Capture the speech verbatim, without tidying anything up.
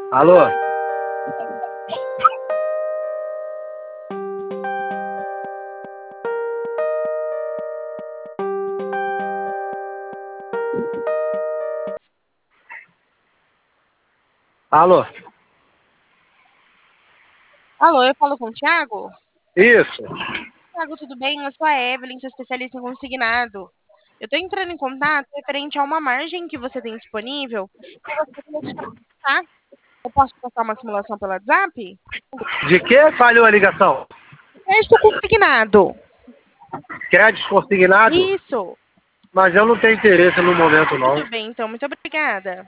Alô? Alô? Alô, eu falo com o Thiago? Isso. Thiago, tudo bem? Eu sou a Evelyn, sou especialista em consignado. Eu estou entrando em contato referente a uma margem que você tem disponível e eu gostaria de te passar. Eu posso te passar uma simulação pelo WhatsApp? De que falhou a ligação? Crédito consignado. Crédito consignado? Isso. Mas eu não tenho interesse no momento, não. Tudo bem, então. Muito obrigada.